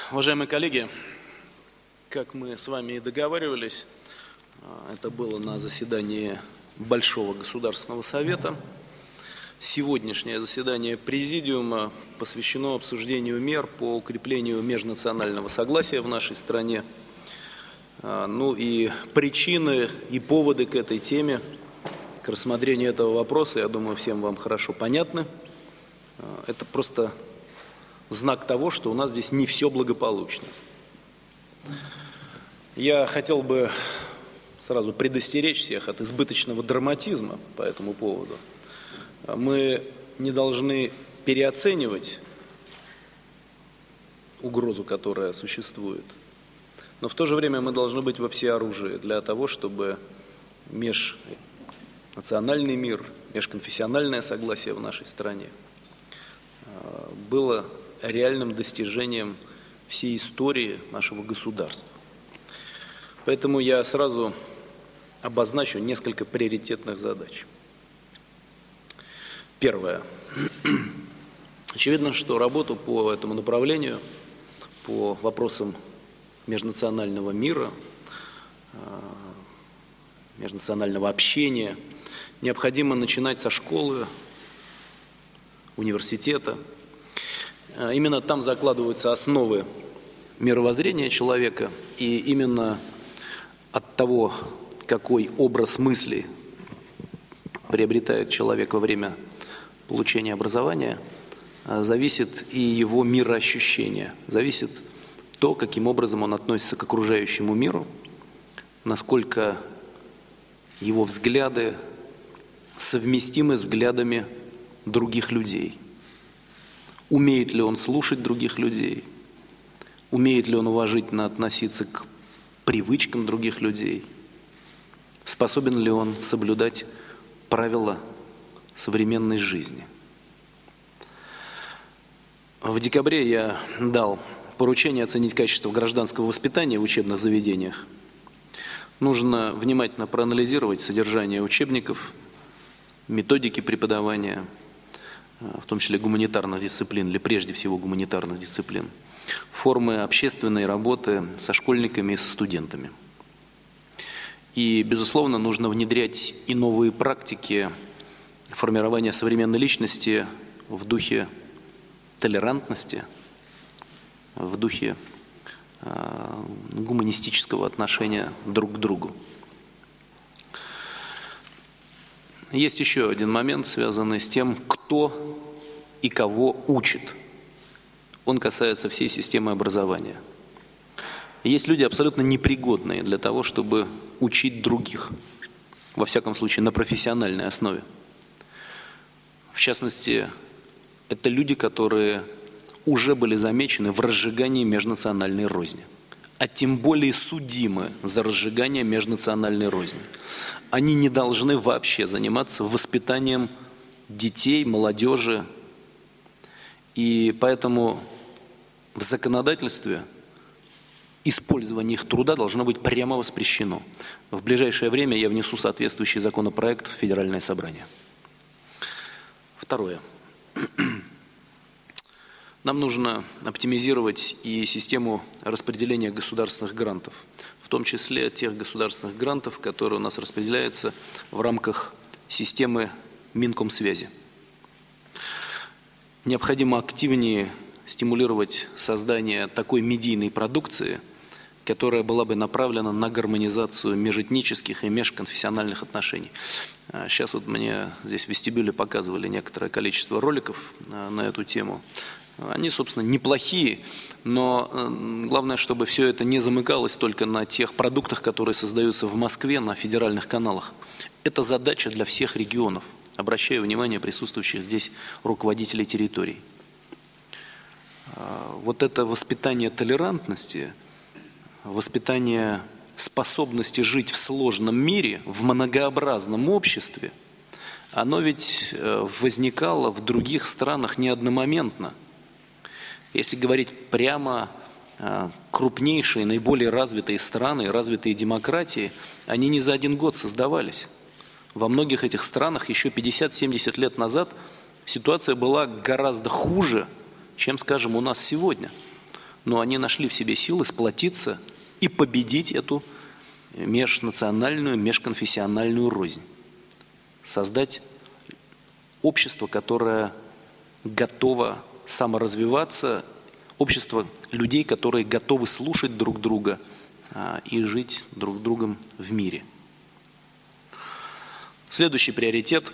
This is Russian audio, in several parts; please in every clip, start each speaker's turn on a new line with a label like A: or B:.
A: Уважаемые коллеги, как мы с вами и договаривались, это было на заседании Большого Государственного Совета. Сегодняшнее заседание Президиума посвящено обсуждению мер по укреплению межнационального согласия в нашей стране. Ну и причины и поводы к этой теме, к рассмотрению этого вопроса, я думаю, всем вам хорошо понятны. Это просто знак того, что у нас здесь не все благополучно. Я хотел бы сразу предостеречь всех от избыточного драматизма по этому поводу. Мы не должны переоценивать угрозу, которая существует, но в то же время мы должны быть во всеоружии для того, чтобы межнациональный мир, межконфессиональное согласие в нашей стране было реальным достижением всей истории нашего государства. Поэтому я сразу обозначу несколько приоритетных задач. Первое. Очевидно, что работу по этому направлению, по вопросам межнационального мира, межнационального общения, необходимо начинать со школы, университета. Именно там закладываются основы мировоззрения человека, и именно от того, какой образ мысли приобретает человек во время получения образования, зависит и его мироощущение, зависит то, каким образом он относится к окружающему миру, насколько его взгляды совместимы с взглядами других людей. Умеет ли он слушать других людей? Умеет ли он уважительно относиться к привычкам других людей? Способен ли он соблюдать правила современной жизни? В декабре я дал поручение оценить качество гражданского воспитания в учебных заведениях. Нужно внимательно проанализировать содержание учебников, методики преподавания, в том числе гуманитарных дисциплин, или прежде всего гуманитарных дисциплин, формы общественной работы со школьниками и со студентами. И, безусловно, нужно внедрять и новые практики формирования современной личности в духе толерантности, в духе гуманистического отношения друг к другу. Есть еще один момент, связанный с тем, кто и кого учит. Он касается всей системы образования. Есть люди абсолютно непригодные для того, чтобы учить других, во всяком случае на профессиональной основе. В частности, это люди, которые уже были замечены в разжигании межнациональной розни, а тем более судимы за разжигание межнациональной розни. Они не должны вообще заниматься воспитанием детей, молодежи. И поэтому в законодательстве использование их труда должно быть прямо воспрещено. В ближайшее время я внесу соответствующий законопроект в Федеральное собрание. Второе. Нам нужно оптимизировать и систему распределения государственных грантов, в том числе тех государственных грантов, которые у нас распределяются в рамках системы Минкомсвязи. Необходимо активнее стимулировать создание такой медийной продукции, которая была бы направлена на гармонизацию межэтнических и межконфессиональных отношений. Сейчас вот мне здесь в вестибюле показывали некоторое количество роликов на эту тему. Они, собственно, неплохие, но главное, чтобы все это не замыкалось только на тех продуктах, которые создаются в Москве на федеральных каналах. Это задача для всех регионов. Обращаю внимание присутствующих здесь руководителей территорий. Вот это воспитание толерантности, воспитание способности жить в сложном мире, в многообразном обществе, оно ведь возникало в других странах не одномоментно. Если говорить прямо, крупнейшие, наиболее развитые страны, развитые демократии, они не за один год создавались. Во многих этих странах еще 50-70 лет назад ситуация была гораздо хуже, чем, скажем, у нас сегодня. но они нашли в себе силы сплотиться и победить эту межнациональную, межконфессиональную рознь. Создать общество, которое готово саморазвиваться, общество людей, которые готовы слушать друг друга и жить друг с другом в мире. Следующий приоритет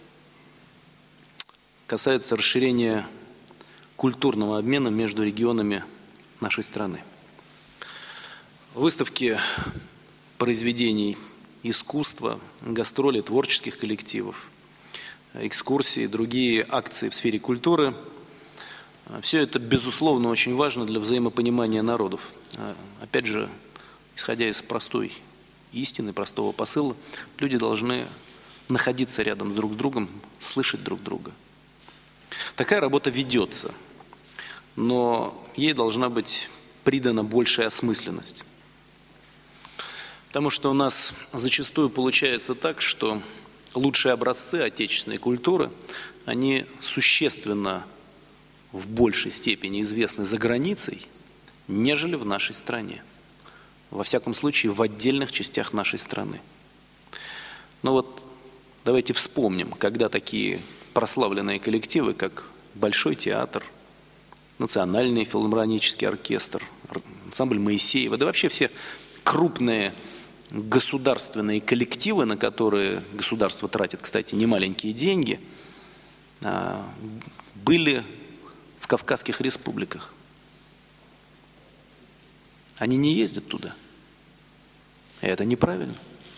A: касается расширения культурного обмена между регионами нашей страны. Выставки произведений искусства, гастроли творческих коллективов, экскурсии, другие акции в сфере культуры – все это, безусловно, очень важно для взаимопонимания народов. Опять же, исходя из простой истины, простого посыла, люди должны находиться рядом друг с другом, слышать друг друга. Такая работа ведется, но ей должна быть придана большая осмысленность. Потому что у нас зачастую получается так, что лучшие образцы отечественной культуры, они существенно в большей степени известны за границей, нежели в нашей стране. Во всяком случае, в отдельных частях нашей страны. Но вот давайте вспомним, когда такие прославленные коллективы, как Большой театр, Национальный филармонический оркестр, ансамбль Моисеева, да вообще все крупные государственные коллективы, на которые государство тратит, кстати, немаленькие деньги, были в Кавказских республиках. Они не ездят туда. И это неправильно.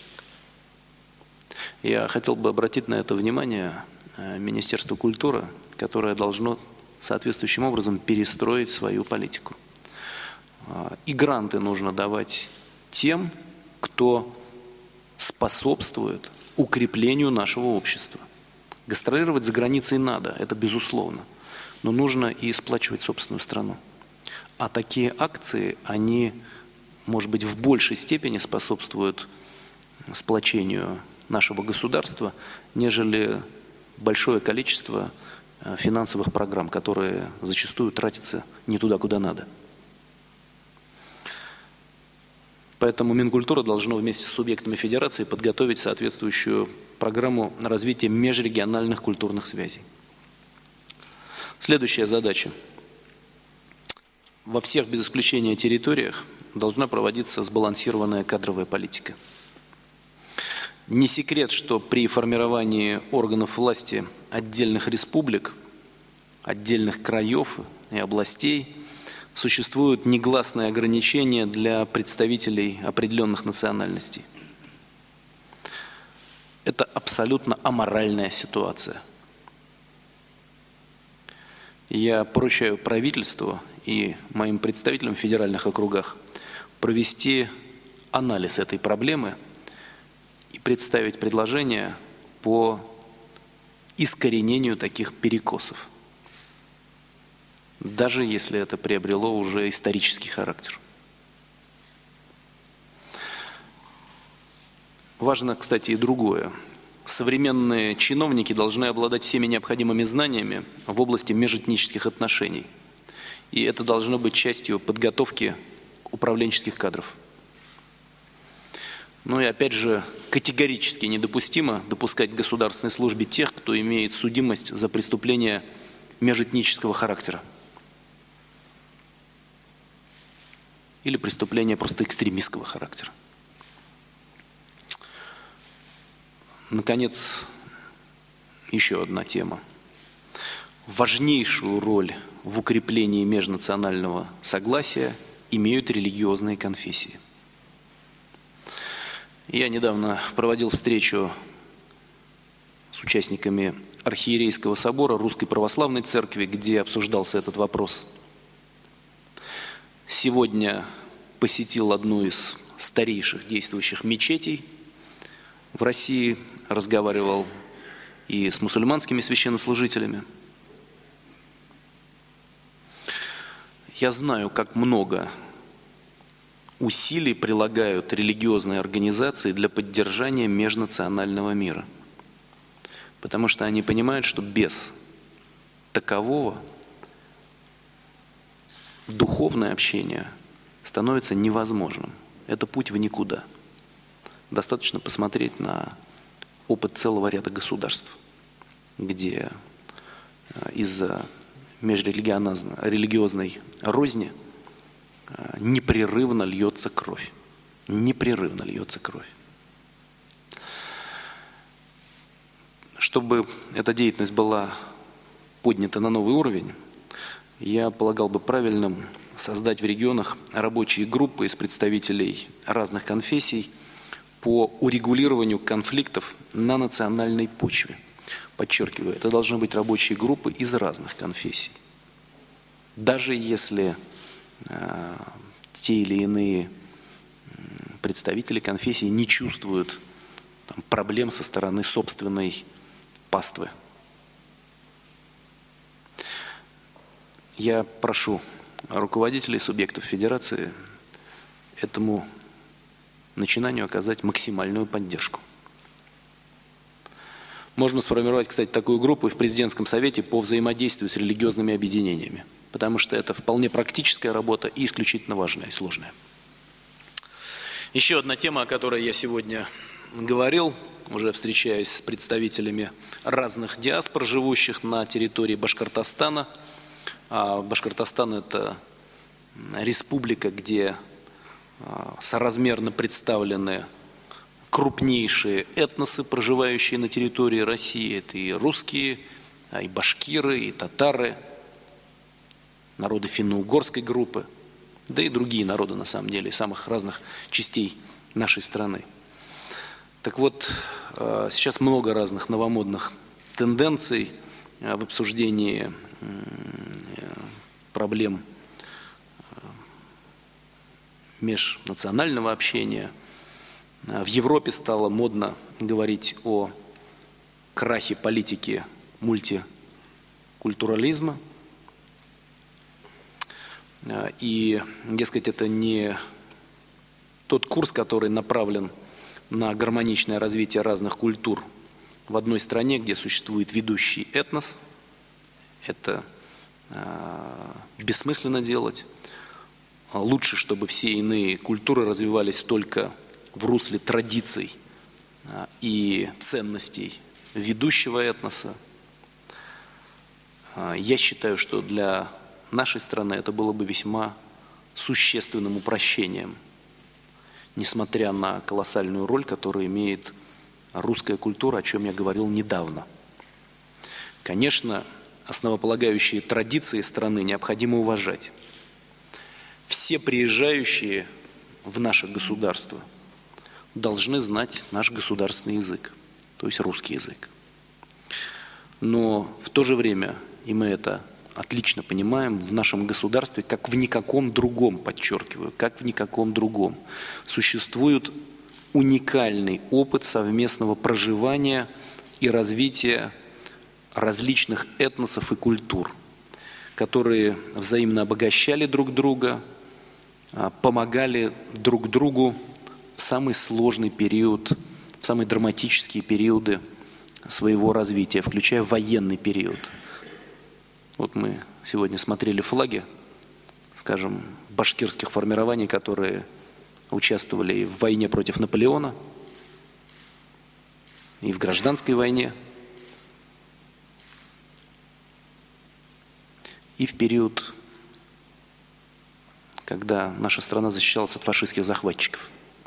A: Я хотел бы обратить на это внимание Министерство культуры, которое должно соответствующим образом перестроить свою политику. И гранты нужно давать тем, кто способствует укреплению нашего общества. Гастролировать за границей надо, это безусловно, но нужно и сплачивать собственную страну. А такие акции, они, может быть, в большей степени способствуют сплочению нашего государства, нежели большое количество финансовых программ, которые зачастую тратятся не туда, куда надо. Поэтому Минкультура должно вместе с субъектами федерации подготовить соответствующую программу развития межрегиональных культурных связей. Следующая задача. Во всех без исключения территориях должна проводиться сбалансированная кадровая политика. Не секрет, что при формировании органов власти отдельных республик, отдельных краев и областей существуют негласные ограничения для представителей определенных национальностей. Это абсолютно аморальная ситуация. Я поручаю правительству и моим представителям в федеральных округах провести анализ этой проблемы и представить предложения по искоренению таких перекосов, даже если это приобрело уже исторический характер. Важно, кстати, и другое. Современные чиновники должны обладать всеми необходимыми знаниями в области межэтнических отношений. И это должно быть частью подготовки управленческих кадров. Ну и опять же, категорически недопустимо допускать в государственной службе тех, кто имеет судимость за преступления межэтнического характера. Или преступления просто экстремистского характера. Наконец, еще одна тема. Важнейшую роль в укреплении межнационального согласия имеют религиозные конфессии. Я недавно проводил встречу с участниками Архиерейского собора Русской Православной Церкви, где обсуждался этот вопрос. Сегодня посетил одну из старейших действующих мечетей в России, разговаривал и с мусульманскими священнослужителями. Я знаю, как много усилий прилагают религиозные организации для поддержания межнационального мира. Потому что они понимают, что без такового духовное общение становится невозможным. Это путь в никуда. Достаточно посмотреть на опыт целого ряда государств, где из-за межрелигиозной розни непрерывно льется кровь. Непрерывно льется кровь. Чтобы эта деятельность была поднята на новый уровень, я полагал бы правильным создать в регионах рабочие группы из представителей разных конфессий по урегулированию конфликтов на национальной почве. Подчеркиваю, это должны быть рабочие группы из разных конфессий. Даже если те или иные представители конфессии не чувствуют проблем со стороны собственной паствы. Я прошу руководителей субъектов федерации этому начинанию оказать максимальную поддержку. Можно сформировать, кстати, такую группу и в президентском совете по взаимодействию с религиозными объединениями, потому что это вполне практическая работа и исключительно важная и сложная. Еще одна тема, о которой я сегодня говорил, уже встречаясь с представителями разных диаспор, живущих на территории Башкортостана. Башкортостан – это республика, где соразмерно представлены крупнейшие этносы, проживающие на территории России. Это и русские, и башкиры, и татары, народы финно-угорской группы, да и другие народы, на самом деле, из самых разных частей нашей страны. Так вот, сейчас много разных новомодных тенденций в обсуждении проблем межнационального общения. В Европе стало модно говорить о крахе политики мультикультурализма. И, дескать, это не тот курс, который направлен на гармоничное развитие разных культур в одной стране, где существует ведущий этнос. Это бессмысленно делать. Лучше, чтобы все иные культуры развивались только в русле традиций и ценностей ведущего этноса. Я считаю, что для нашей страны это было бы весьма существенным упрощением, несмотря на колоссальную роль, которую имеет русская культура, о чем я говорил недавно. Конечно, основополагающие традиции страны необходимо уважать. Все приезжающие в наше государство должны знать наш государственный язык, то есть русский язык. Но в то же время, и мы это отлично понимаем, в нашем государстве, как в никаком другом, подчеркиваю, как в никаком другом, существует уникальный опыт совместного проживания и развития различных этносов и культур, которые взаимно обогащали друг друга, помогали друг другу в самый сложный период, в самые драматические периоды своего развития, включая военный период. Вот мы сегодня смотрели флаги, скажем, башкирских формирований, которые участвовали и в войне против Наполеона, и в гражданской войне, и в период, когда наша страна защищалась от фашистских захватчиков.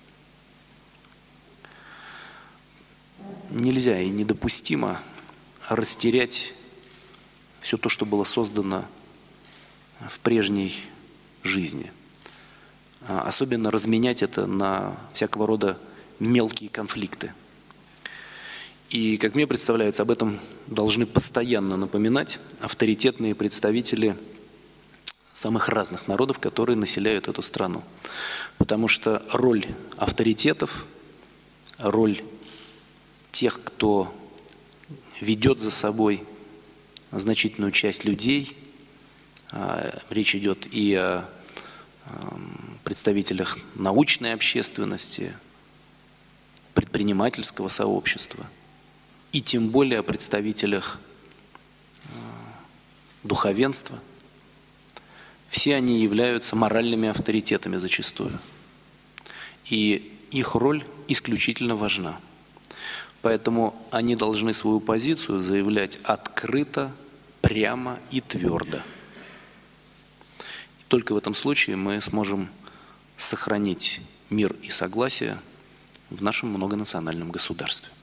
A: Нельзя и недопустимо растерять все то, что было создано в прежней жизни. Особенно разменять это на всякого рода мелкие конфликты. И, как мне представляется, об этом должны постоянно напоминать авторитетные представители самых разных народов, которые населяют эту страну. Потому что роль авторитетов, роль тех, кто ведет за собой значительную часть людей, речь идет и о представителях научной общественности, предпринимательского сообщества, и тем более о представителях духовенства. все они являются моральными авторитетами зачастую. И их роль исключительно важна. Поэтому они должны свою позицию заявлять открыто, прямо и твердо. И только в этом случае мы сможем сохранить мир и согласие в нашем многонациональном государстве.